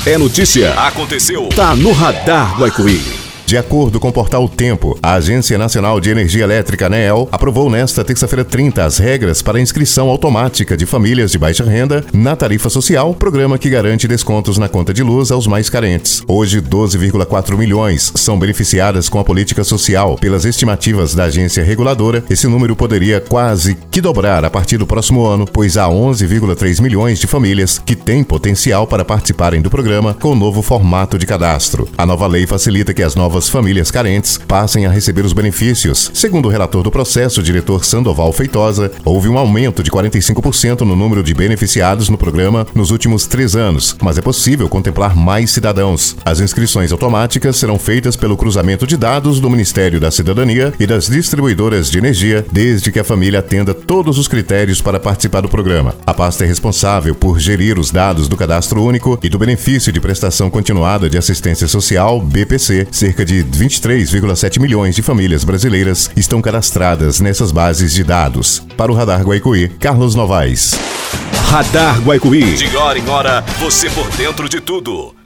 É notícia. Aconteceu. Tá no Radar Guaicuí. De acordo com o portal O Tempo, a Agência Nacional de Energia Elétrica, ANEEL, aprovou nesta terça-feira 30 as regras para a inscrição automática de famílias de baixa renda na tarifa social, programa que garante descontos na conta de luz aos mais carentes. Hoje, 12,4 milhões são beneficiadas com a política social. Pelas estimativas da agência reguladora, esse número poderia quase que dobrar a partir do próximo ano, pois há 11,3 milhões de famílias que têm potencial para participarem do programa com o novo formato de cadastro. A nova lei facilita que as novas famílias carentes passem a receber os benefícios. Segundo o relator do processo, o diretor Sandoval Feitosa, houve um aumento de 45% no número de beneficiados no programa nos últimos 3 anos, mas é possível contemplar mais cidadãos. As inscrições automáticas serão feitas pelo cruzamento de dados do Ministério da Cidadania e das distribuidoras de energia, desde que a família atenda todos os critérios para participar do programa. A pasta é responsável por gerir os dados do Cadastro Único e do Benefício de Prestação Continuada de Assistência Social, BPC. Cerca de 23,7 milhões de famílias brasileiras estão cadastradas nessas bases de dados. Para o Radar Guaicuí, Carlos Novaes. Radar Guaicuí. De hora em hora, você por dentro de tudo.